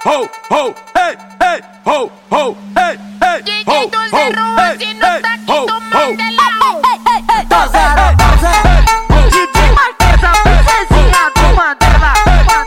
ho, ho, hey, hey, ho, ho, hey, hey, DJ do 011 no taque do Mandelão. Do 011 DJ Marquesa, princesinha do Mandela.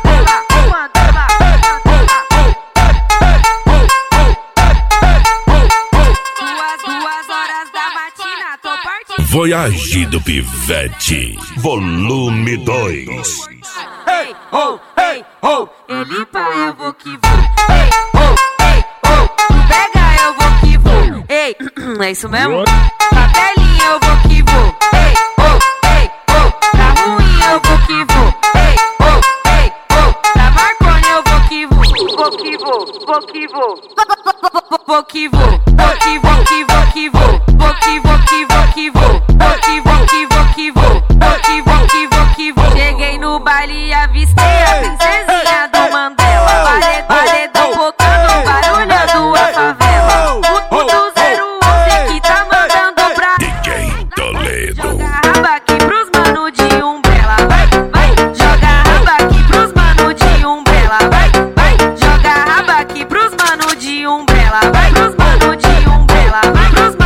Duas horas da matina, tô partindo. Voyage do Pivete, volume 2. hey, ho, hey, ho. Ele vai, eu vou que vou. Ei, oh, ei, oh. Tu pega, eu vou que vou. Ei, é isso mesmo? Papelinho, eu vou que vou. Ei, oh, ei, oh. Tá ruim, eu vou que vou. Ei, oh, ei, oh. Tá Marconi, eu vou que vou. Vou que vou, vou que vou. Vou que vou, vou que vou, que vou, que vou. Vou que vou, que vou, que vou. Vou que vou, que vou, que vou. Vou que vou, que vou, que vou. Cheguei no baile e avistei a princesinha do Mandela. Paredão botando barulhando a favela. O do 011 que tá mandando pra DJ Toledo. joga a raba aqui pros mano de Umbrella. Vai, vai, joga a raba aqui pros mano de Umbrella. Vai, vai, joga a raba aqui pros mano de Umbrella. Vai, pros mano de Umbrella. Vai, pros